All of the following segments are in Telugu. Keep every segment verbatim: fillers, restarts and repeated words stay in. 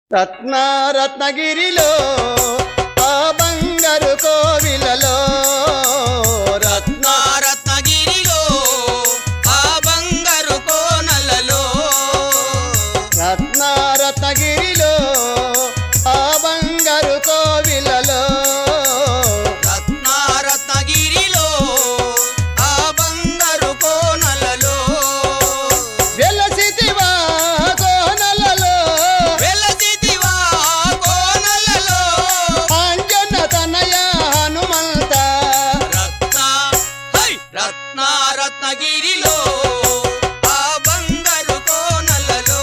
రత్న రత్నగిరిలో ఆ బంగారు కోవిలలో రత్న రత్నగిరిలో ఆ బంగారు కోనలలో రత్న రత్నగిరిలో ఆ బంగారు కోవిలలో రత్న రత్నగిరిలో ఆ బంగారు కోనలలో వెలసితివా కోనలలో వెలసితివా కోనలలో అంజన తనయ హనుమంత రత్న హై రత్న రత్నగిరిలో ఆ బంగారు కోనలలో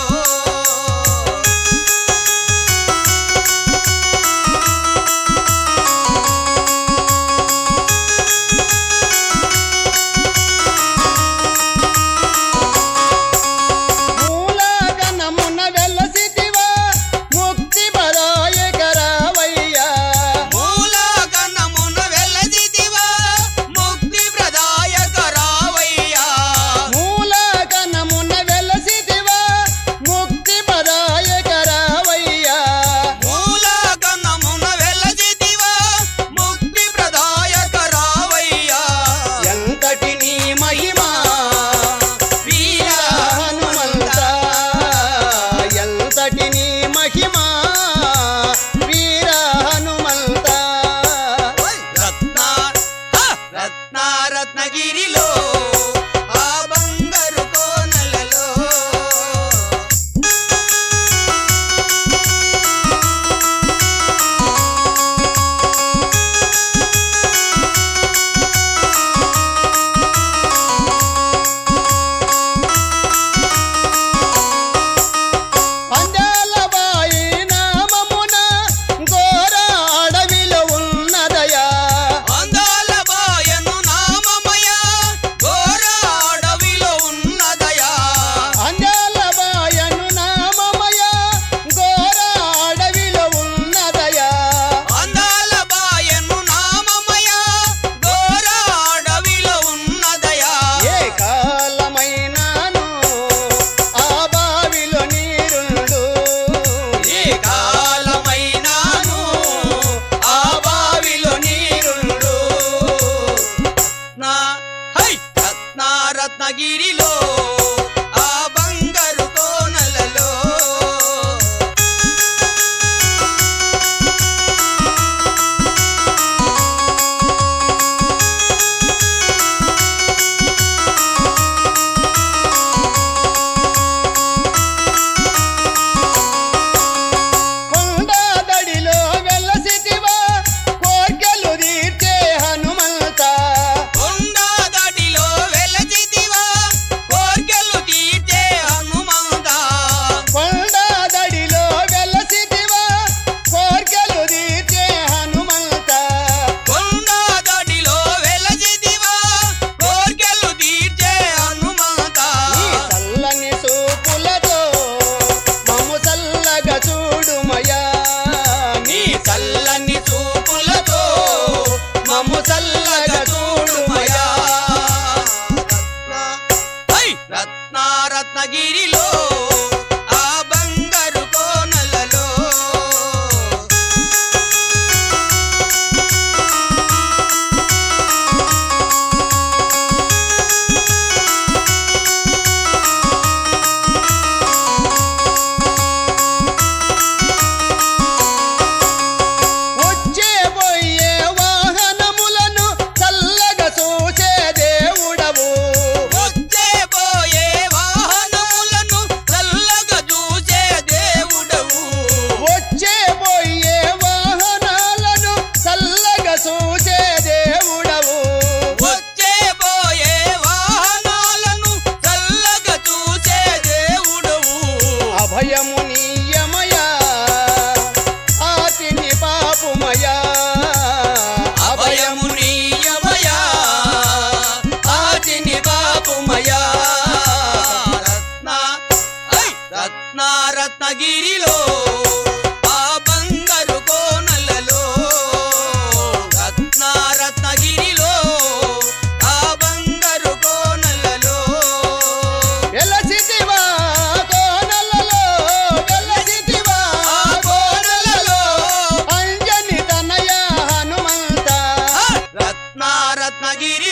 మూలగనమున వెలసితివా ముక్తి బరాయకరావయ్యా మూలగణమున వెలసితివా ముక్తి ప్రదాయక రావయ్యా మూలగనమున వెలసితివా ముక్తి బరాయకరావయ్యా మూలగణమున వెలసితివా ముక్తి ప్రదాయక రావయ్యా ఎంతటి నీ మహిమా వీర హనుమంత ఎంతటి నీ మహిమా వీర హనుమంత రత్న హ! రత్న రత్నగిరిలో ఆ బంగారు కోనలలో అంజాల బాయిన రత్నగిరి